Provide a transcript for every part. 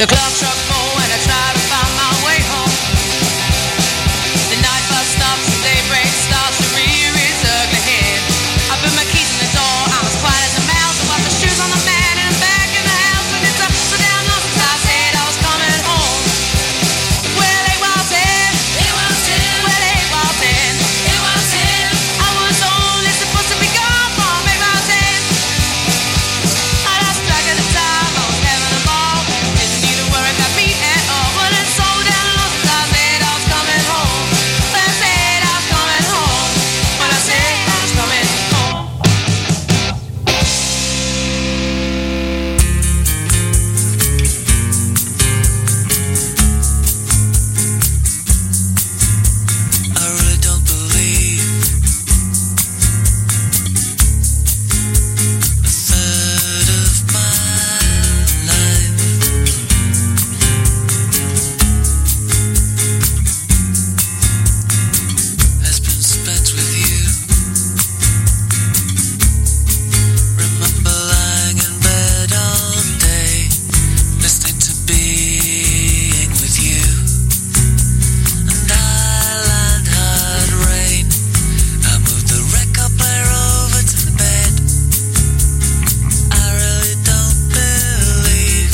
The clock struck 4 and I tried to find my way home. The night bus stops, the daybreak starts to rear its ugly head. I put my keys in the door, I'm as quiet as a mouse. I watch the shoes on the man and I'm back in the house. When it's upside down, I said I was coming home. Well, they waltzed in, well, they waltzed in. I was only supposed to be gone from 8 miles in. I lost track of the time, I was having a ball. Didn't need to worry about me at all. When it sold down and lost, I said I was coming home. When I said I was coming home. When I said I was coming home. I really don't believe a third of my life has been spent with you. Remember lying in bed all day, listening to being with you. And I learned hard rain. I moved the record player over to the bed. I really don't believe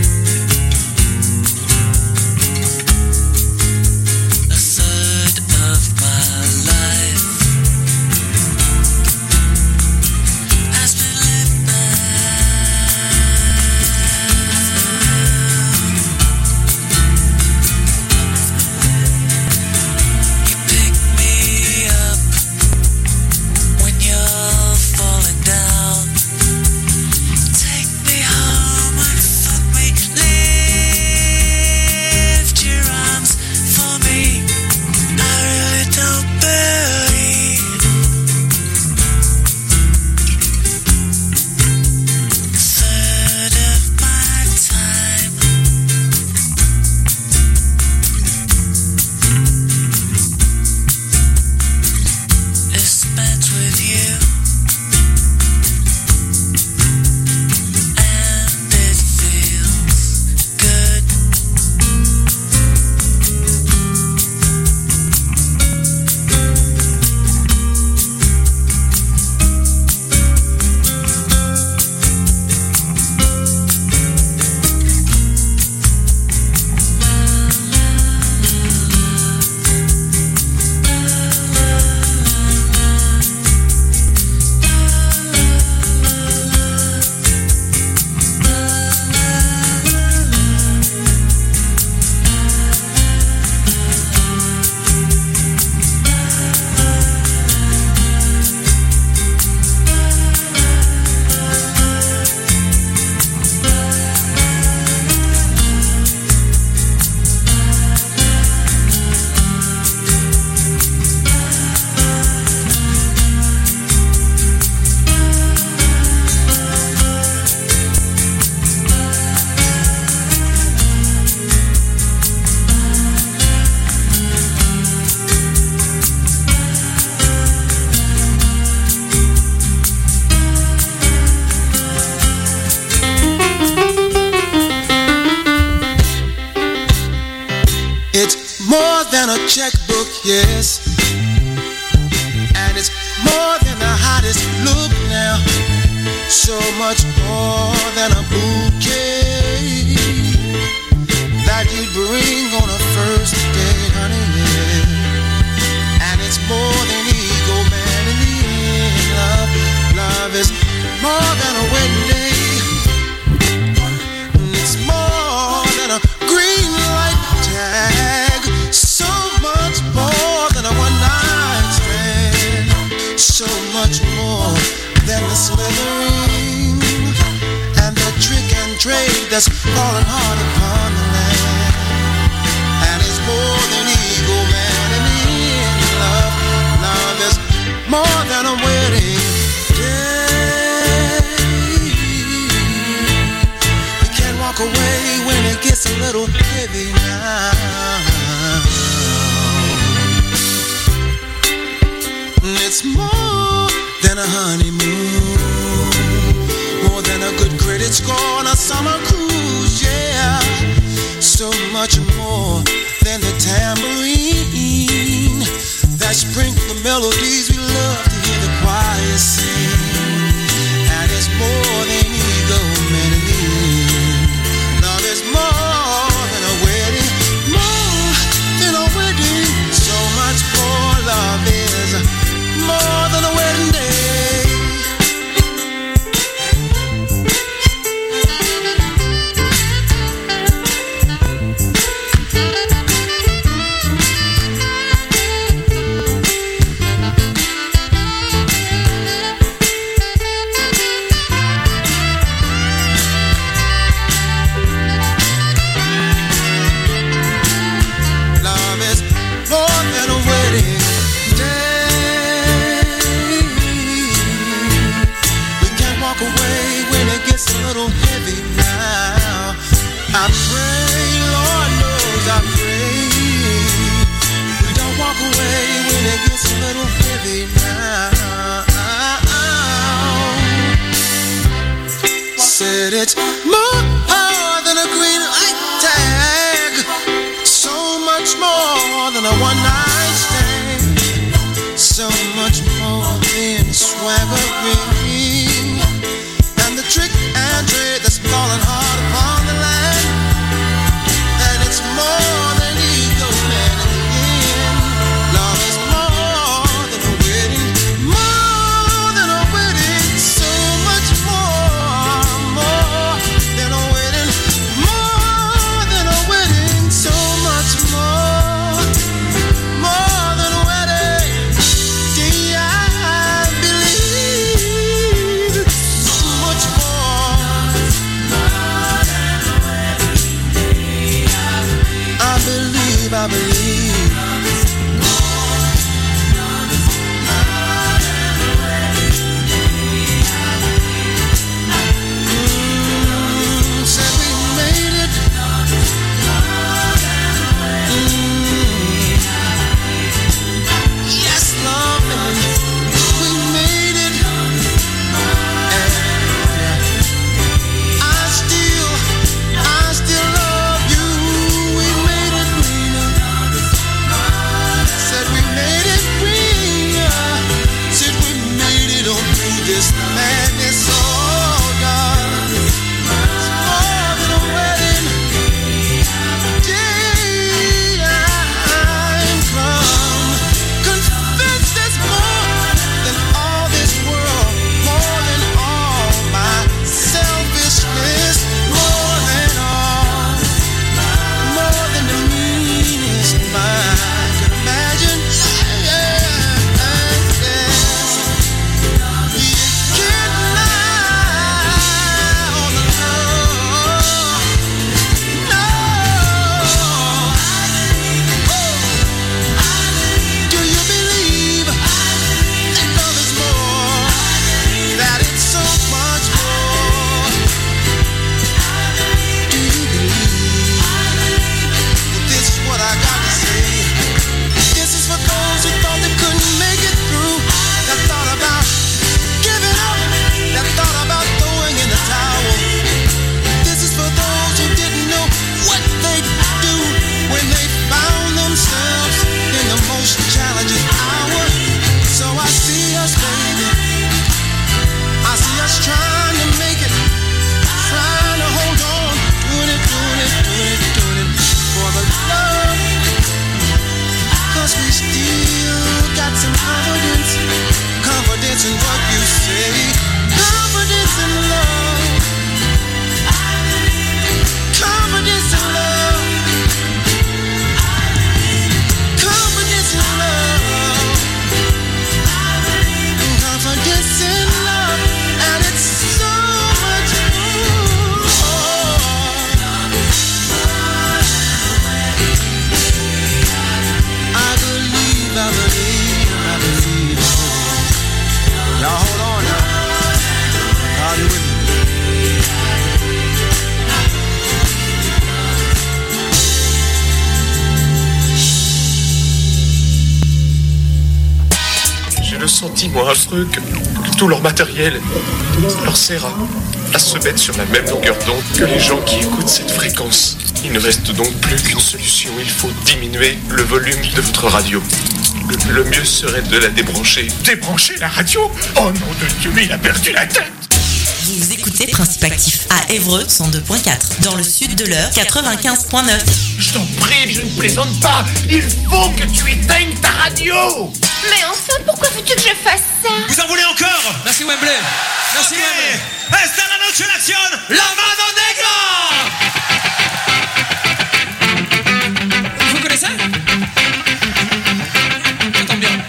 a third of my life has been lived now. You pick me up when you're falling down. Take me home and fuck me. Lift your arms for me. I really don't believe a third of my time is spent with you, and it feels good. It's more than a checkbook, yes. And it's more than the hottest look now. So much more than a bouquet that you'd bring on a first date, honey, yeah. And it's more than ego, man, in the end, love. Love is more than a wedding day. It's more than a green light tag. So much more than a one-night stand. So much more than the slithering and the trick and trade that's falling hard upon the land. And it's more than ego, man, in the end, love. Love is more than a wedding day. You can't walk away when it gets a little heavy now. It's more than a honeymoon, more than a good credit score on a summer cruise, yeah. much more than the tambourine that sprinkle the melodies we love to hear the choir sing. And it's more than ego meaning. Love is more than a wedding, more than a wedding. So much more. Love is more than a wedding day. Said it's more than a green light tag, so much more than a one-night stand, so much more than swaggering, and the trick and trade that's falling hard upon the land, and it's more than ego man in the end. Love is more than a wedding, more than a wedding, so much more. I believe love is more than a wedding day. Said we made it. Love is more than a wedding day. Yes, love, we made it. And I still love you. We made it. This madness, oh God, it's more than a wedding day. I'm come convinced there's more than all this world, more than all my selfishness, more than the meanest mind could imagine. Confidence in what you say, confidence in love, confidence in love, confidence in love, confidence in love, and it's so much more. I believe. Y'all hold on now. Are you with me? J'ai le sentiment affreux que tout leur matériel leur sert à se mettre sur la même longueur d'onde que les gens qui écoutent cette fréquence. Il ne reste donc plus qu'une solution. Il faut diminuer le volume de votre radio. Le mieux serait de la débrancher. Débrancher la radio? Oh nom de Dieu, mais il a perdu la tête! Vous écoutez Principe Actif à Évreux 102.4, dans le sud de l'Eure 95.9. Je t'en prie, je ne plaisante pas. Il faut que tu éteignes ta radio. Mais enfin, pourquoi veux-tu que je fasse ça? Vous en voulez encore? Merci Wembley. Merci Wembley. Esta la noche en acción, la mano negra. Vous connaissez? J'entends bien.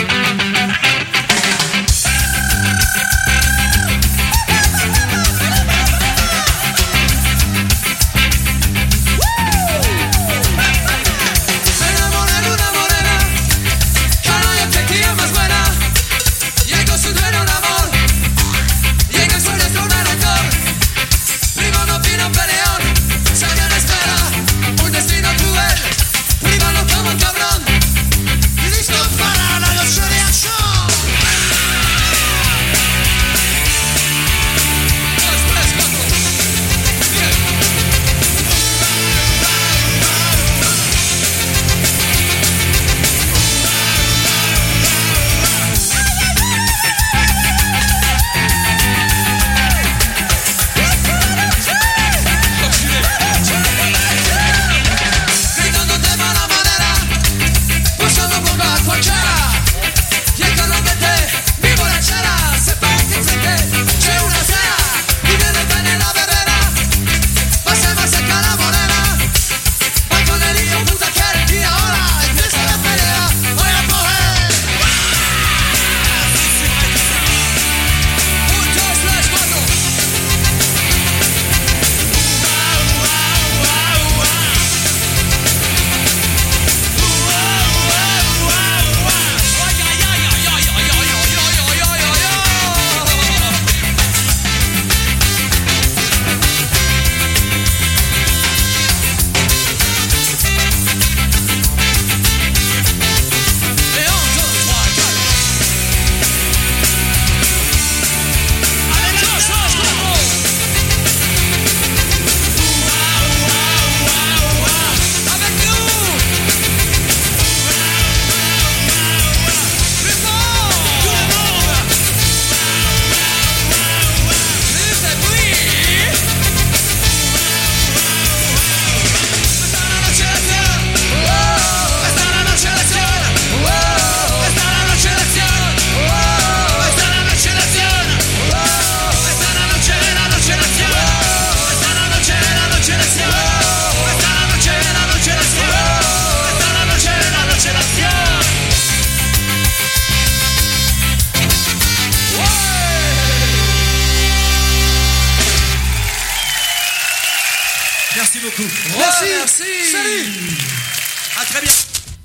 Merci beaucoup. Merci. Salut. À très bientôt.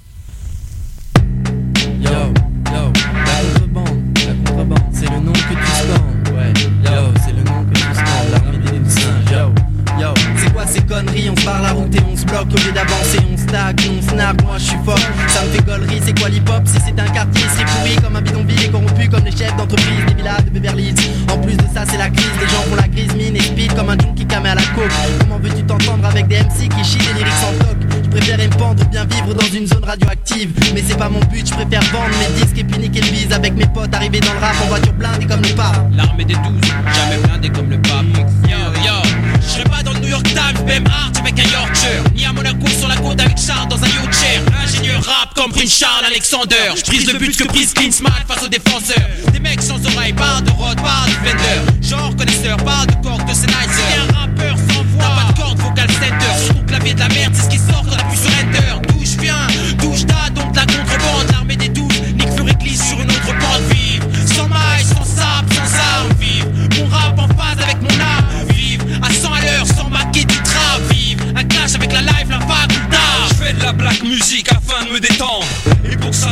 La contrebande, c'est le nom que tu scandes. Ouais, c'est le nom que tu scandes. L'armée des loups singes, c'est quoi ces conneries? On se barre la route et on se bloque. Au lieu d'avancer, on stagne, on snap. Moi je suis fort, ça me fait gaulerie. C'est quoi l'hip-hop? Si c'est un quartier, c'est pourri comme un bidonville et corrompu comme les chefs d'entreprise des villas de Beverly Hills. En plus de ça, c'est la crise. Les gens font la crise, mine et speed comme un junkie camé à la coke. Comment veux-tu t'entendre avec des MC qui chient des lyrics sans toc? Je préférais me pendre ou bien vivre dans une zone radioactive. Mais c'est pas mon but, je préfère vendre mes disques et puis niquer le bise avec mes potes. Arriver dans le rap en voiture blindée comme le pape. L'armée des 12, jamais blindée comme le pape. Je serai pas dans le New York Times, même Hart avec un Yorkshire, ni à Monaco sur la côte avec Charles dans un yacht chair. Ingénieur rap comme Prince Charles Alexander. Je prise le but que prise Clean Smile face aux défenseurs. Des mecs sans oreilles, parle de Rod, parle de Blender. Genre connaisseur, parle de corps de Sennheiser. C'est un rappeur sans voix, t'as pas de corde vocal center. Sur ton clavier de la merde, c'est ce qui sort quand t'appuies sur Enter. D'où je viens, d'où je t'as donc la contrebande. L'armée des 12, Nick Fury glisse sur une autre bande. Vive, sans mailles, sans sable, sans armes. Vive, mon rap en phase avec mon âme. Vive, à 100 à l'heure, sans maquer du trap. Vive, un clash avec la live, la vague ou tard. Je fais de la black music afin de me détendre. Et pour que ça rentre dans les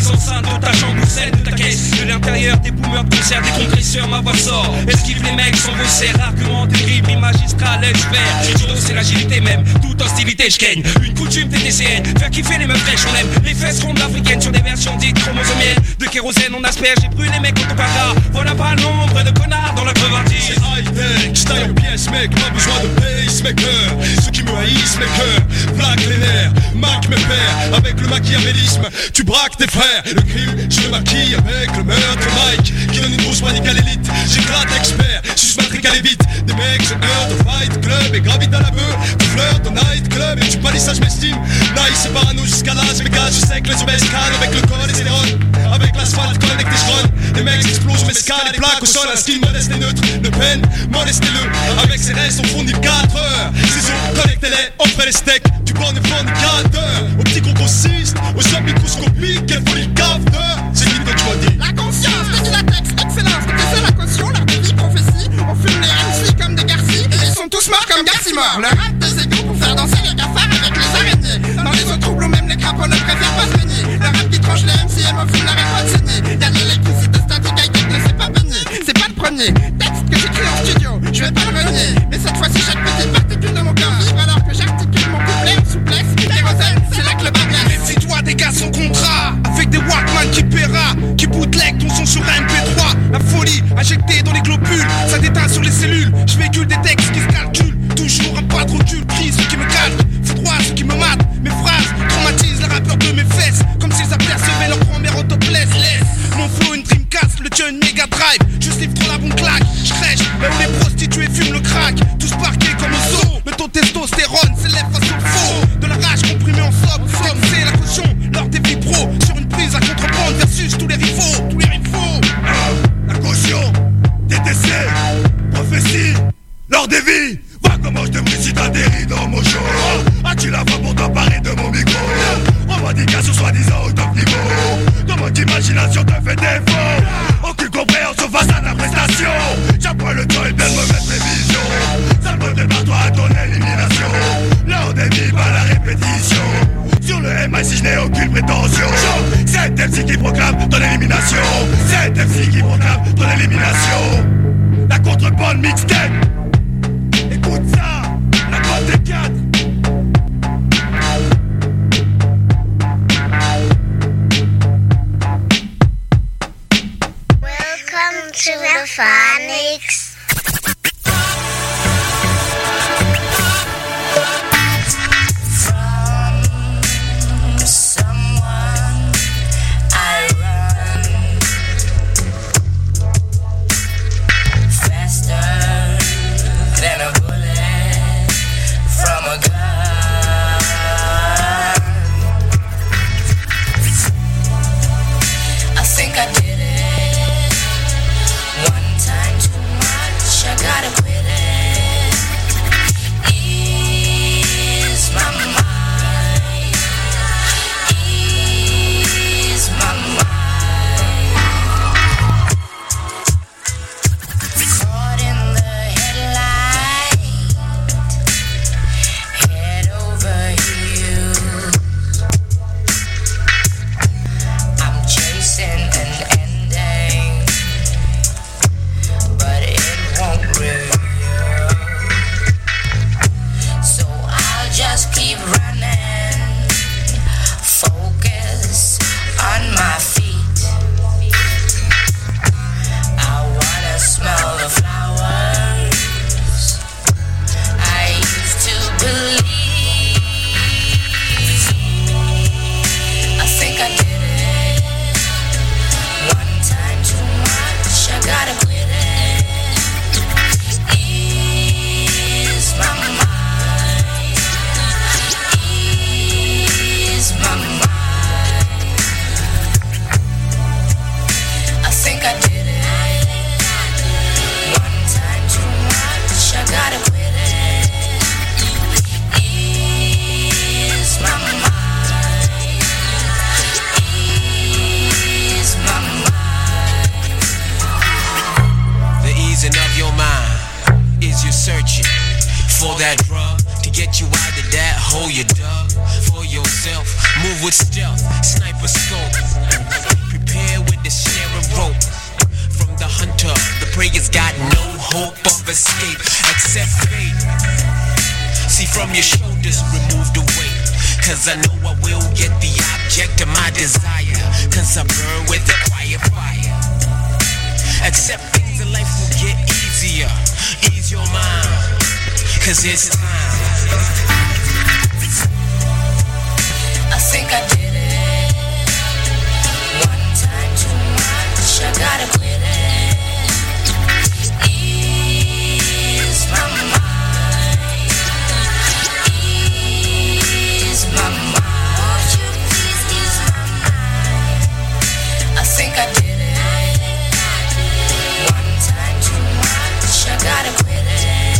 les enceintes de ta chambre ou celle de ta caisse. De l'intérieur, des boomers de concert, des compresseurs, ma voix sort. Esquive les mecs sans vos serres, argument terrible, magistral, j'espère. J'ai du dos, c'est l'agilité même, toute hostilité, je gagne. Une coutume TTCN, faire kiffer les meufs fraîches, on aime. Les fesses rondes africaines sur des versions dites chromosomiennes. De kérosène, on asperge, j'ai brûlé les mecs au topara. Voilà pas le nombre de connards dans la crevardise. C'est high-tech, j'taille une pièce mec, pas besoin de pacemaker. Ceux qui me haïssent mes cœurs, plaque les nerfs, Mac mes pères. Avec le machiavélisme, tu braques tes frères. Le crime, je le maquille avec le meurtre Mike qui donne une grosse panique à l'élite. J'éclate expert, suce matrique à vite. Des mecs, j'ai heure de fight club et gravite à la beuh. Tu flirtes au night club et tu palissage m'estime. Nice, c'est parano jusqu'à l'âge, mes gars, je sais que les obèses calent avec le col et les neurones. Avec l'asphalte, connecte tes chrones. Les mecs explosent, mescal, les plaques au sol. Un skin modeste et neutre, Le Pen, molestez-le. Avec ses restes, on fournit 4 heures. Ciseaux, connectez-les, offrez les steaks. Du bon et fornicateur. Au petit grossiste, aux sommes microscopiques. Quelle folie capteur. C'est qui que tu as dit? La conscience, le dilatex, excellence, que c'est la caution, l'art de vie, prophétie. On fume les MC comme des garcis. Et ils sont tous morts comme Garcimore. Le rap des égaux pour faire danser les gafards avec les araignées. Dans les autres troubles ou même les crapauds ne préfèrent pas se baigner. Le rap qui tranche les MC et me fume n'arrête pas de saigner. Y'a de l'électricité statique, high-tech ne s'est pas baigné. C'est pas le premier texte que j'écris en studio, je vais pas le renier. Mais cette fois-ci chaque petite particule de mon corps vibre alors que j'articule mon couplet en souplesse. Kérosène, c'est là que le bas glace. Si toi des gars sans contrat, avec des Walkman qui paiera, qui bootleg ton son sur MP3. La folie injectée dans les globules, ça déteint sur les cellules. Je véhicule des textes qui se calculent, toujours un pas de recul. Crie ceux qui me calment, foudroie ceux qui me matent. Mes phrases traumatisent les rappeurs de mes fesses, comme s'ils apercevaient leur grand-mère au topless. Mon flow une Dreamcast, le tien une Mega Drive. Je slip trop la bonne claque, je crèche là où les prostituées fument le crack. Tous parqués comme au zoo, le taux de testostérone s'élève face au faux. De la rage comprimée en sobre, c'est la caution lors des vibros. Sur une prise à contrebande versus tous les rivaux. La caution, TTC, prophétie, lors des vies. Vois comment je te brise si t'atterris dans mon show. As-tu la voix pour t'emparer de mon micro? Revendication soi-disant au top niveau. Comment d'imagination te fait défaut? Aucune compréhension face à la prestation. J'apprends le temps et bien de mauvaise prévision. Ça me donne par toi à ton élimination. Lors des vies, pas la répétition. Sur le MIC, je n'ai aucune prétention. C'est MC qui proclame ton élimination. C'est MC qui proclame ton élimination. La contrebande mixtape. Écoute ça, la cote des 4. Welcome to the Phonics. Faster side of that hole you dug for yourself. Move with stealth, sniper scope. Prepare with the snare and rope. From the hunter, the preyer's got no hope of escape except fate. See from your shoulders, remove the weight. Cause I know I will get the object of my desire. Cause I burn with a quiet fire. Accept things in life will get easier. Ease your mind, cause it's time. I think I did it. One time too much, I gotta quit it. Ease my mind. Ease my mind. Won't you please ease my mind? I think I did it. One time too much, I gotta quit it.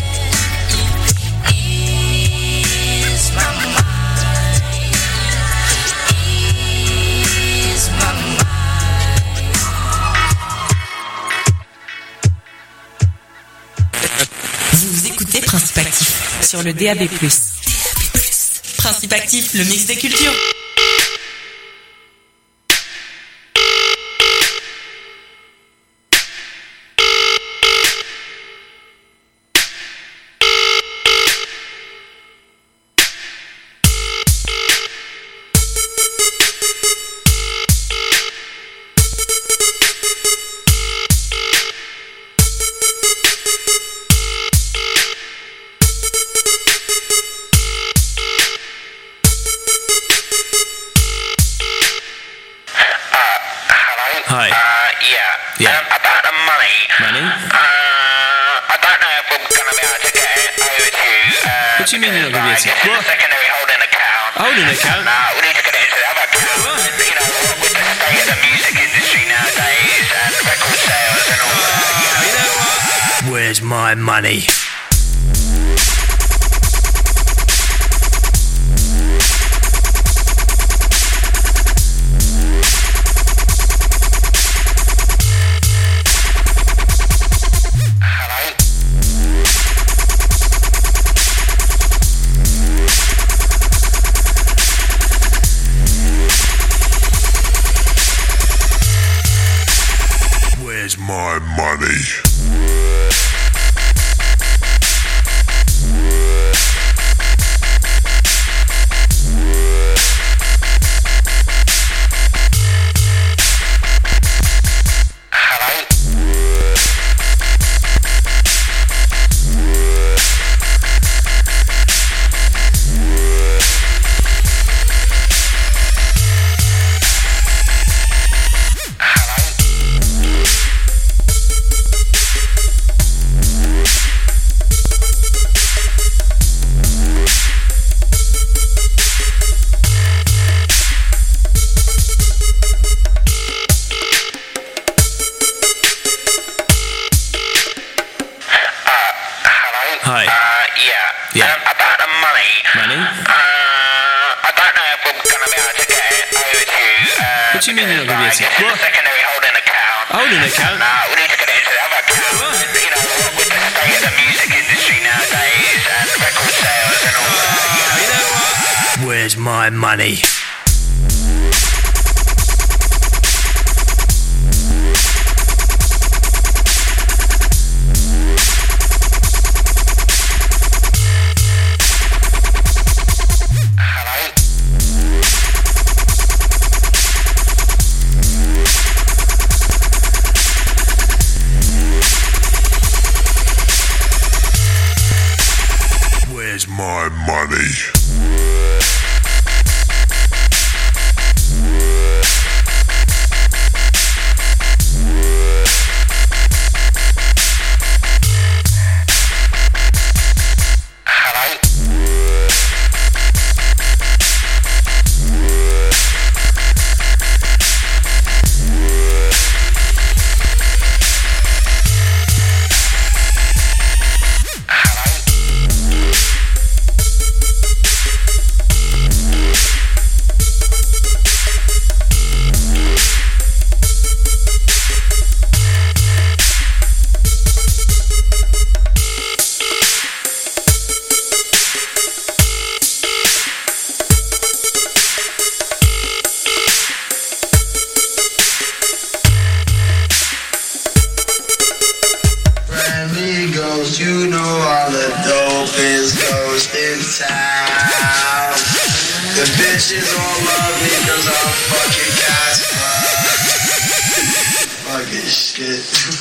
Ease my mind. Ease my mind. Vous écoutez Principe Actif sur le DAB+. Principe Actif, le mix des cultures. Hi. Yeah. About the money. Money? I don't know if we're gonna be able to get it over to you. What do you mean you're not gonna be able to? It's a secondary holding account. Holding account? We need to get it into the other account. You know, with the state of the music industry nowadays and record sales and all that. You know what? Where's my money? Where's my money? Hi. Yeah. About the money. Money? I don't know if we're gonna be able to get it over to you. What do you mean you're not gonna be able to? It's a secondary holding account. Holding account? We need to get it into the other account. You know, with the state of the music industry nowadays and record sales and all that. You know what? Where's my money? Where's my money? The bitches all love me cause I'm fucking Casper. Fucking shit.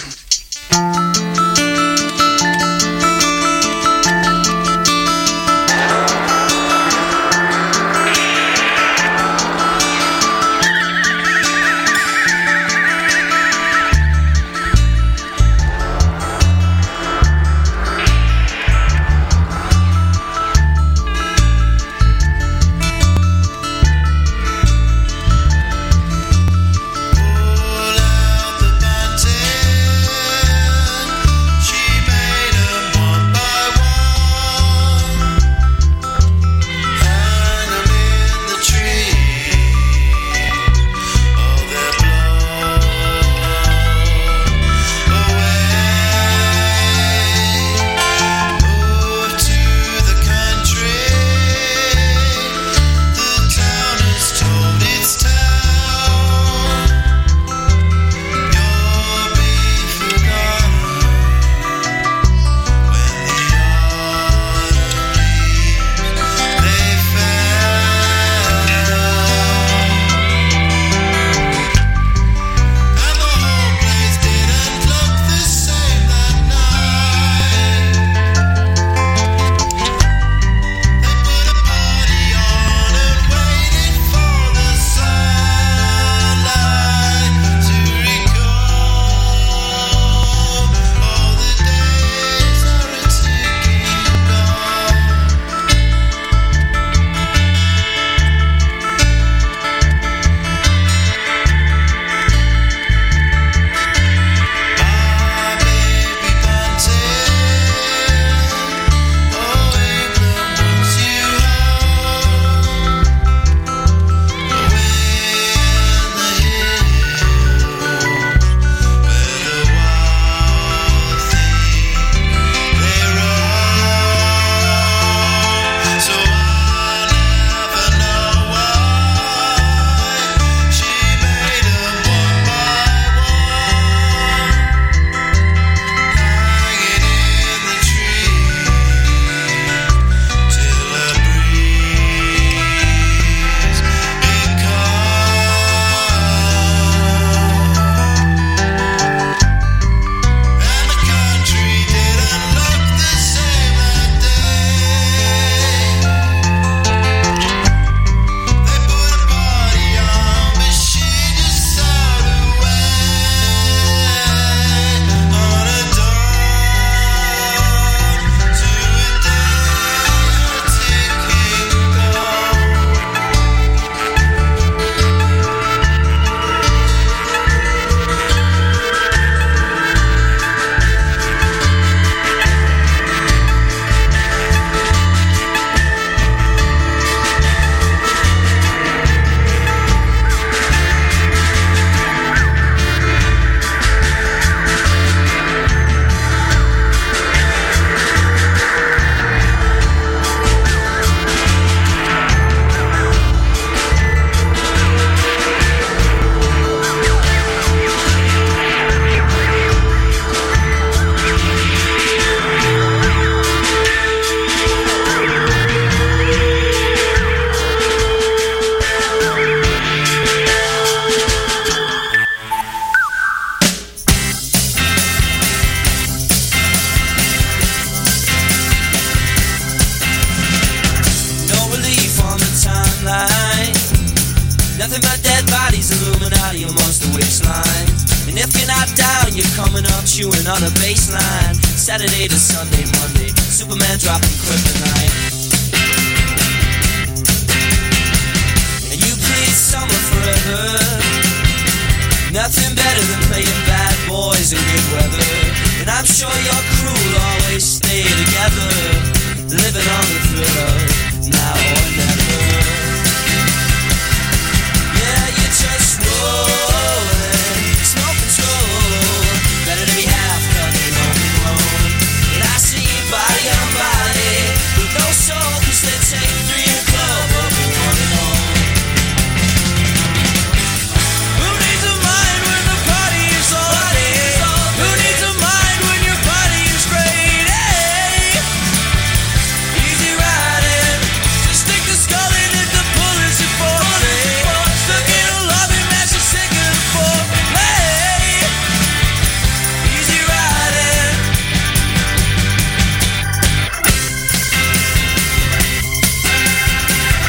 chewing on a baseline. Saturday to Sunday, Monday, Superman dropping kryptonite. And you played summer forever. Nothing better than playing bad boys in good weather. And I'm sure you're